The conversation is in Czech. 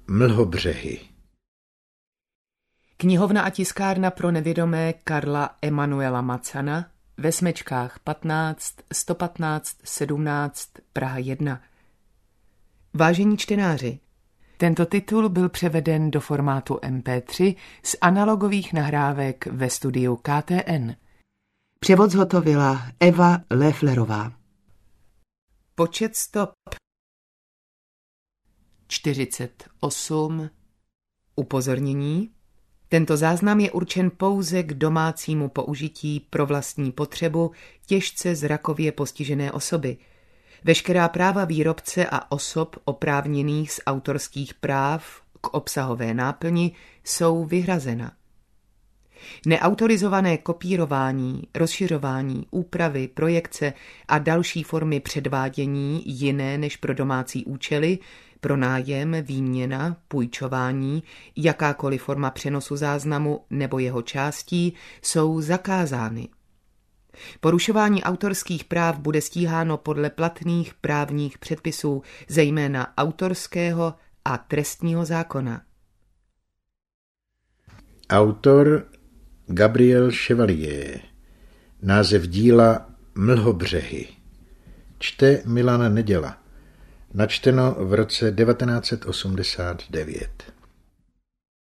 Mlhobřehy. Knihovna a tiskárna pro nevědomé Karla Emanuela Macana ve Smečkách 15 115 17 Praha 1. Vážení čtenáři, tento titul byl převeden do formátu MP3 z analogových nahrávek ve studiu KTN. Převod zhotovila Eva Lefflerová. Počet stop 48. Upozornění. Tento záznam je určen pouze k domácímu použití pro vlastní potřebu těžce zrakově postižené osoby. Veškerá práva výrobce a osob oprávněných z autorských práv k obsahové náplni jsou vyhrazena. Neautorizované kopírování, rozšiřování, úpravy, projekce a další formy předvádění jiné než pro domácí účely, pronájem, výměna, půjčování, jakákoliv forma přenosu záznamu nebo jeho částí jsou zakázány. Porušování autorských práv bude stíháno podle platných právních předpisů, zejména autorského a trestního zákona. Autor Gabriel Chevalier. Název díla Mlhobřehy. Čte Milan Neděla. Načteno v roce 1989.